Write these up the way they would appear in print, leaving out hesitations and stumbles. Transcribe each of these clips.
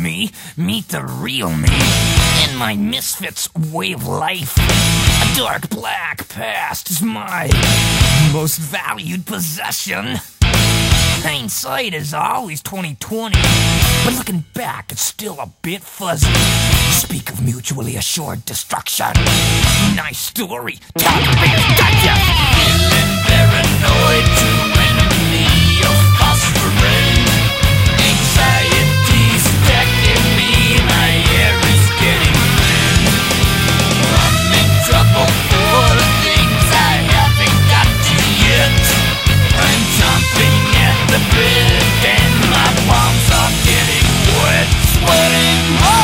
me, meet the real me. In my misfits way of life, a dark black past is my most valued possession. Hindsight is always 20/20, but looking back, it's still a bit fuzzy. Speak of mutually assured destruction. Nice story. Gotcha. Feeling paranoid to enemy of phosphorin. Anxiety stacking me, my air is getting thin. I'm in trouble for the things I haven't got to yet. I'm jumping at the bit and my palms are getting wet, sweating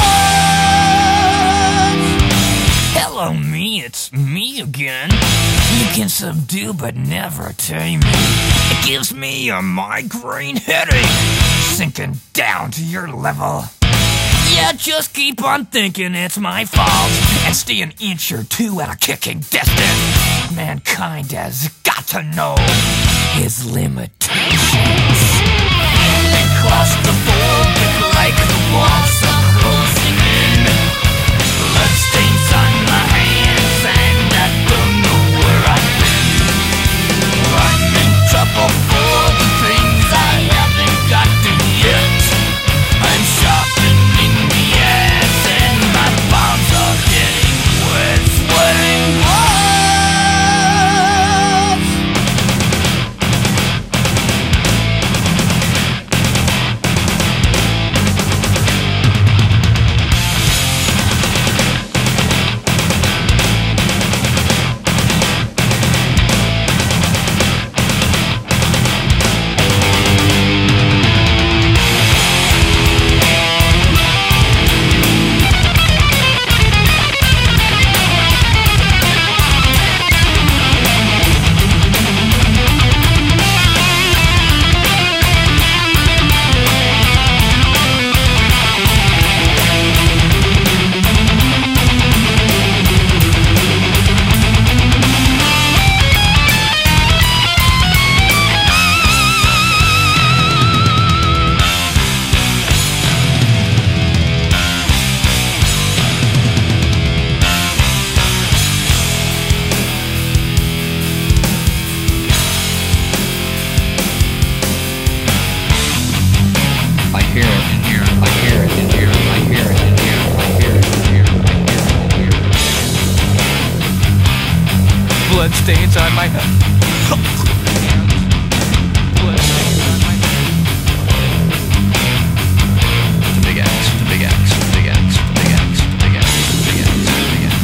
hard. Hello me, it's me again. You can subdue but never tame me. It gives me a migraine headache, sinking down to your level. Yeah, just keep on thinking it's my fault and stay an inch or two out of kicking distance. Mankind has got to know his limitations. And claustrophobic like the walls are closing in. Bloodstains on my hands and I don't know where I've been. I'm in trouble for the things I haven't got to yet. I'm sharpening the ass and my palms are getting wet, sweating hard. Bloodstains on my head. Bloodstains on my head. The big axe, the big axe, the big axe, the big axe, the big axe, the big axe, the big axe.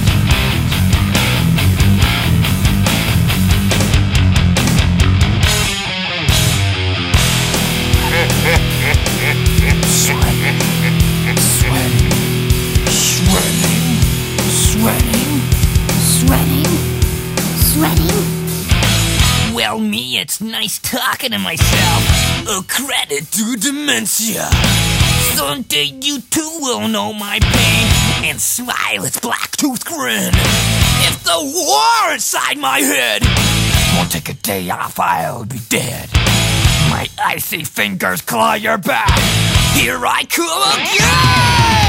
Sweating? Well, me, it's nice talking to myself. A credit to dementia. Someday you too will know my pain and smile its black-toothed grin. If the war inside my head won't take a day off, I'll be dead. My icy fingers claw your back. Here I come again!